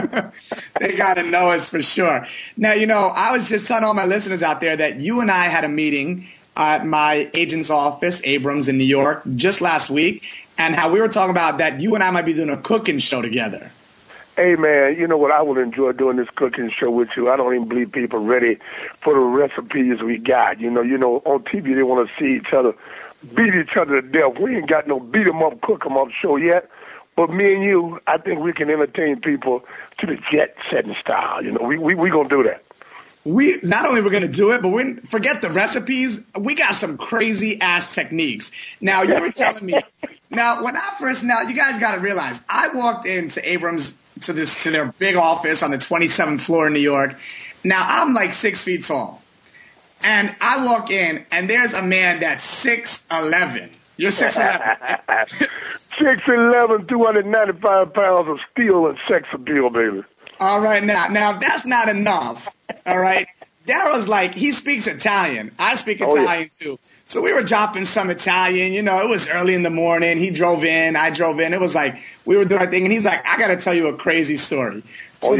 They got to know it's for sure. Now, you know, I was just telling all my listeners out there that you and I had a meeting at my agent's office, Abrams in New York, just last week, and how we were talking about that you and I might be doing a cooking show together. Hey, man, you know what? I would enjoy doing this cooking show with you. I don't even believe people are ready for the recipes we got. You know, you know, on T V they want to see each other beat each other to death. We ain't got no beat 'em up, cook 'em up show yet. But me and you, I think we can entertain people to the jet setting style. You know, we we we gonna do that. We not only we're gonna do it, but we forget the recipes. We got some crazy ass techniques. Now you were telling me. Now when I first, now you guys got to realize, I walked into Abrams to this to their big office on the twenty-seventh floor in New York. Now I'm like six feet tall, and I walk in, and there's a man that's six eleven. You're six eleven. six eleven, two hundred ninety-five pounds of steel and sex appeal, baby. All right, now, now that's not enough. All right, Daryl's like, he speaks Italian. I speak Italian oh, yeah. too. So we were dropping some Italian. You know, it was early in the morning. He drove in. I drove in. It was like we were doing our thing, and he's like, I got to tell you a crazy story. So, oh, yeah. Daryl,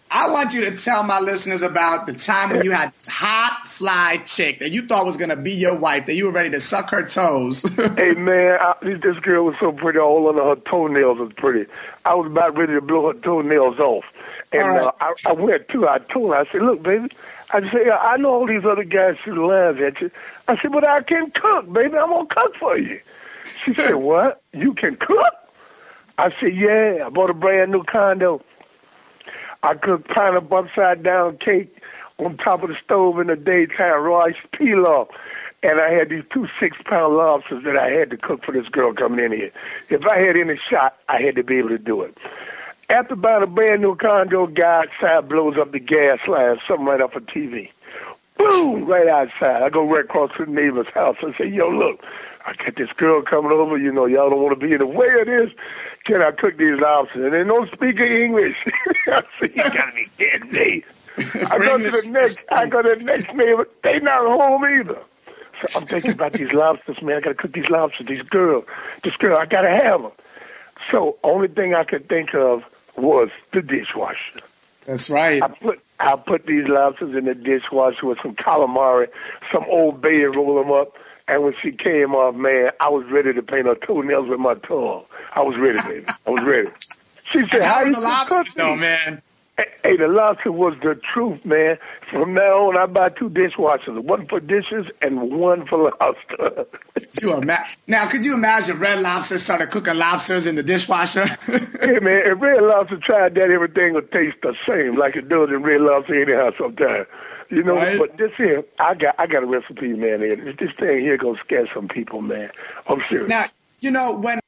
I want you to tell my listeners about the time when you had this hot fly chick that you thought was going to be your wife, that you were ready to suck her toes. Hey, man, I, this girl was so pretty. All of her toenails was pretty. I was about ready to blow her toenails off. And right. uh, I, I went to her. I told her, I said, look, baby, I said, I know all these other guys shoot lines at you. I said, but I can cook, baby. I'm going to cook for you. She said, what? You can cook? I said, yeah. I bought a brand new condo. I cooked pineapple upside down cake on top of the stove in the daytime, rice pilaf. And I had these two six-pound lobsters that I had to cook for this girl coming in here. If I had any shot, I had to be able to do it. After buying a brand new condo, guy outside blows up the gas line, something right off a T V. Boom, right outside. I go right across to the neighbor's house and say, yo, look, I got this girl coming over. You know, y'all don't want to be in the way of this. Can I cook these lobsters? And they don't speak English. I said, you got to be kidding me. I go to the next, I go to the next neighbor. They not home either. So I'm thinking about these lobsters, man. I got to cook these lobsters. These girls, this girl, I got to have her. So only thing I could think of was the dishwasher. That's right. I put I put these lobsters in the dishwasher with some calamari, some Old Bay, and roll them up. And when she came off, man, I was ready to paint her toenails with my tongue. I was ready, baby. I was ready. She said, "How are the lobsters, though, man?" Hey, the lobster was the truth, man. From now on, I buy two dishwashers, one for dishes and one for lobster. Now, could you imagine Red Lobster started cooking lobsters in the dishwasher? Hey, man, if Red Lobster tried that, everything would taste the same, like it does in Red Lobster anyhow sometimes. You know, right. But this here, I got I got a recipe, man. This, this thing here gonna scare some people, man. I'm serious. Now, you know, when